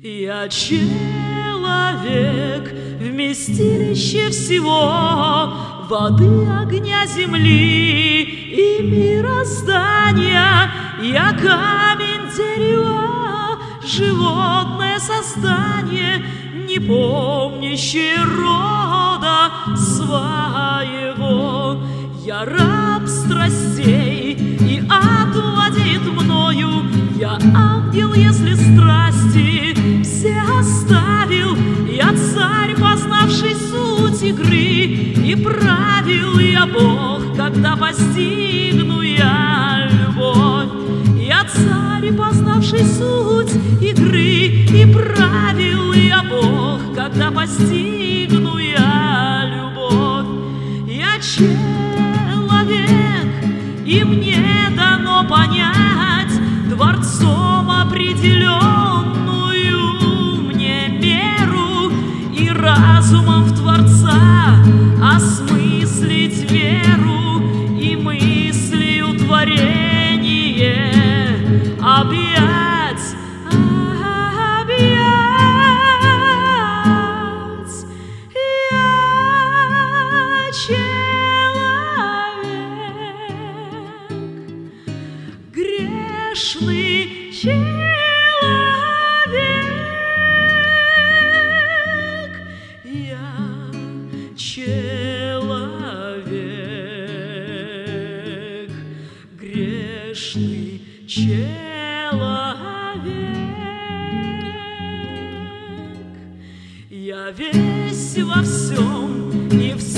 Я человек, вместилище всего воды, огня, земли и мироздания. Я камень, дерево, животное создание, не помнящее рода своего. Я раб страстей, и ад владеет мною. Я ангел, если страсти все оставил. Я царь, познавший суть игры, и правил я Бог, когда постигну я любовь. Я царь, познавший суть игры, и правил я Бог, когда постигну я любовь. Я человек, и мне дано понять дворцом определенную мне меру, и разумом в Творца осмыслить веру, и мыслью творение объять, объять. Я человек, грешный человек. Я человек, грешный человек. Я весь во всем и в